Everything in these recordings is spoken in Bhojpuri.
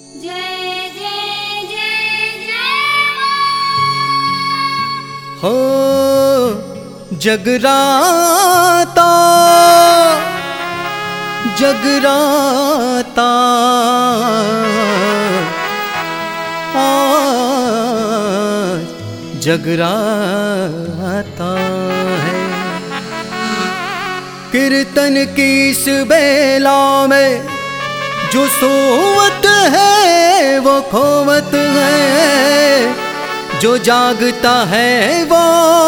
जय जय जय जय हो जगराता जगराता आज जगराता है। कीर्तन की इस बेला में जो सोवत है वो खोवत है, जो जागता है वो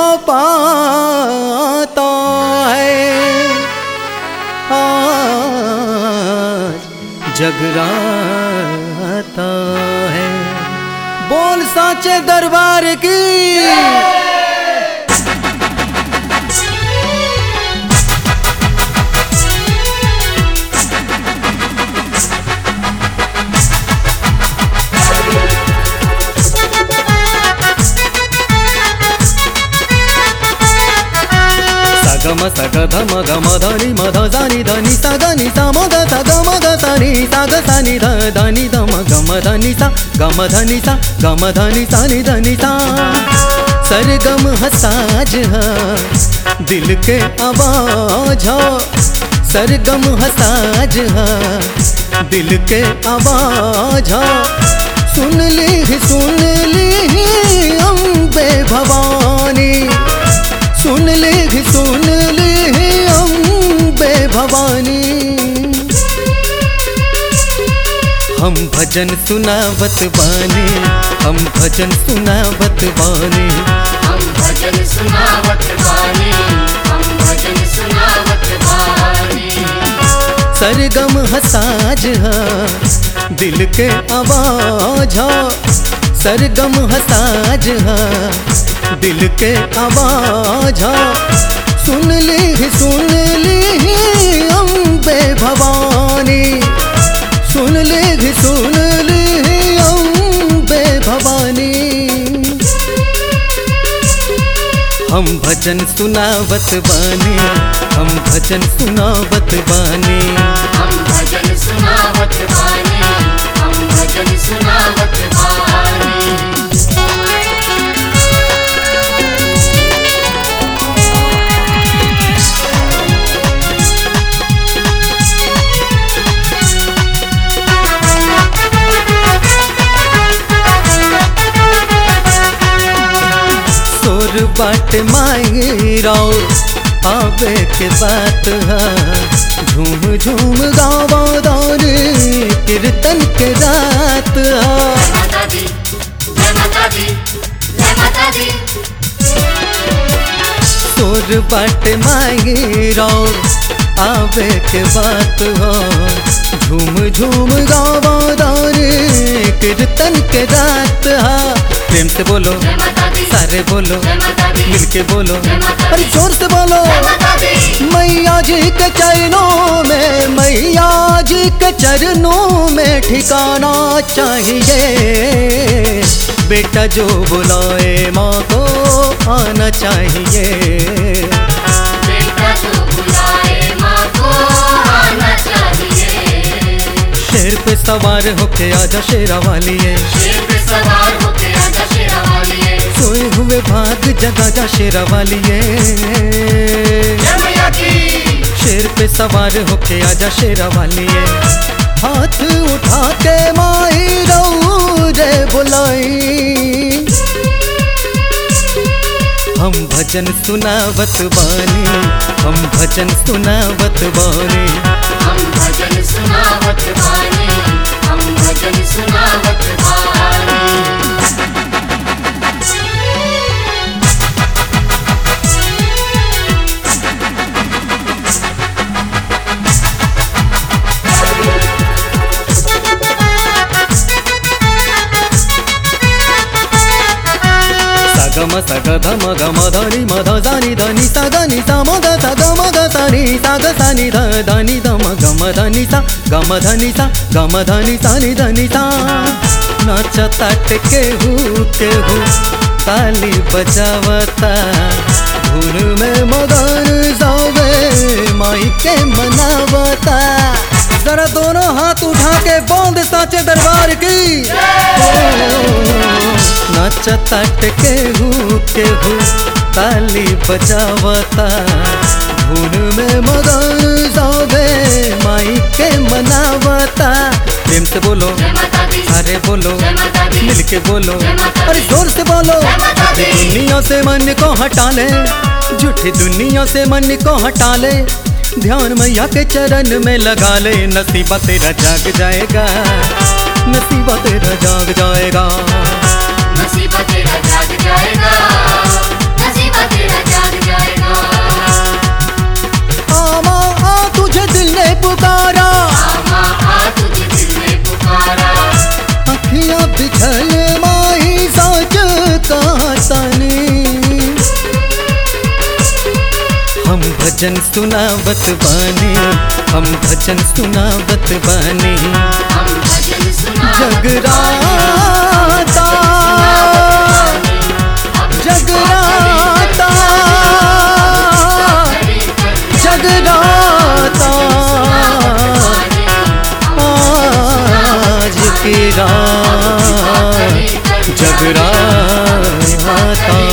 पाता है। आज जगराता है। बोल साचे दरबार की। गम सग धम गम धनि मध जानि धनि सा गनि सा मग सा गम ग सानि सा ग सानि ध धनि धम गम धनि सा गम धनि सा गम धनि सा नि धनि सा। सरगम हसाज दिल के आवाज, सरगम हसाज दिल के आवाज। सुन ली अम्बे भवानी, सुन ली अम्बे भवानी। हम भजन सुनावत बानी, हम भजन सुनावत बानी, हम भजन सुनावत बानी, हम भजन सुनावत बानी। सरगम हसाज दिल के आवाज, सरगम हसाज दिल के आवाज। सुन ली अम्बे भवानी, सुन ली अम्बे भवानी। हम भजन सुनावत बानी, हम भजन सुनावत बानी, हम भजन सुनावत बानी, हम भजन सुनावत बानी। बाट माई राव आवे के बात है। झूम झूम गावा दौर कीर्तन के रात है। माता दी, जय माता दी, जय माता दी। तोर बाट माई राव आवे के बात है। झूम झूम गावा दौर कीर्तन के रात है। प्रेम से बोलो, सारे बोलो, मिलके बोलो, अरे जोर से बोलो। मैया जी के चरणों में, मैया जी के चरणों में ठिकाना चाहिए। बेटा जो बुलाए माँ को आना चाहिए। बेटा जो बुलाए माँ को आना चाहिए। शेर पे सवार होके आजा शेरा वालिए, शेर पे सवार होके आजा शेरा वालिए। सोए हुए भाग जगा जा शेरा वालिए। जय मैया की। शेर पे सवार होके आजा शेरा वालिए। हाथ उठा के माई रे बुलाई। हम भजन सुनावत बानी, हम भजन सुनावत बानी, हम भजन सुनावत बानी, हम भजन सुनावत बानी। गम सग धम गम धनि मध जानि धनि सा गनि सा मग सा गम ग सानि सा ग सानि ध धनि धम गम धनि सा गम धनि सा गम धनि सा नि धनि सा। नाचता केहू केहू ताली बजावता, धुन में मगन जावे माई के मनावता। जरा दोनों हाथ उठा के बोल दे साचे दरबार की। नाचताट केहू ताली बजावता धुन में मगन सौदे माई के मनावता। प्रेम से बोलो जय माता दी, अरे बोलो जय माता दी, मिलके बोलो जय माता अरे दी, जोर से बोलो। जय माता दी। झूठी दुनिया से मन को हटा ले, झूठी दुनिया से मन को हटा ले, ध्यान मैया के चरण में लगा ले। नसीबा तेरा जाग जाएगा, नसीबा तेरा जाग जाएगा। नसीबा तेरा जाग जाएगा, नसीबा तेरा जाग जाएगा। आमा आ तुझे दिल ने पुकारा, आमा आ तुझे दिल ने पुकारा, अखियां बिछल माही साज का तानी। हम भजन सुनावत बानी, हम भजन सुनावत बानी। हम भजन सुना जगराता जगराता जगराता आज की रात जगराता।